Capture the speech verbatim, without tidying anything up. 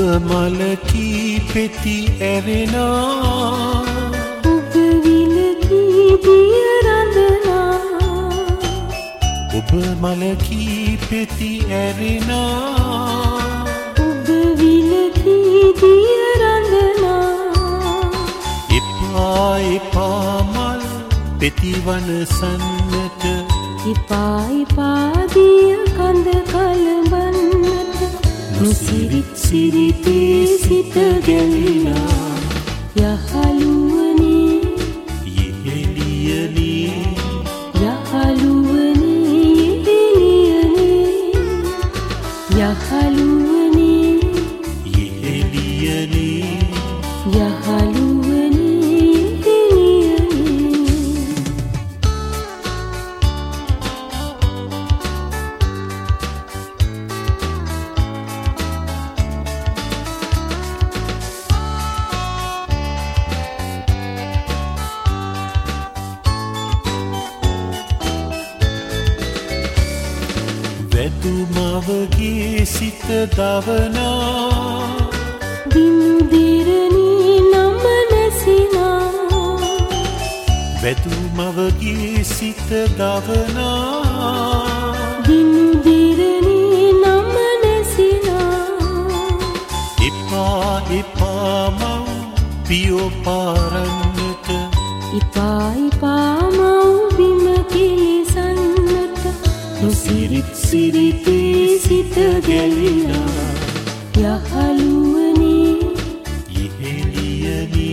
මලකී පෙති ඇරෙනා ඔබ විලකී දිය රඳනා ඔබ මලකී පෙති ඇරෙනා ඔබ විලකී දිය රඳනා එපා එපා මල් පෙති වනසන්නට එපා එපා දිය කඳ කලඹන්නට නොසිරිත් සිරිතේ සිත ගැලිලා යහළුවනේ යෙහෙලියනේ යහළුවනේ යෙහෙලියනේ යහළුවනේ යෙහෙලියනේ යහළුවනේ වැදුමවගේ සිත දවනා බින්දිරණී නම නැසිනා වැදුමවගේ සිත දවනා බින්දිරණී නම නැසිනා එපා එපා මව් පියෝ පාරන්නට එපා එපා මව් බිම කිලිසන්නට නොසිරිත් සිරිතේ සිත ගැලිලා යහළුවනේ යෙහෙලියනේ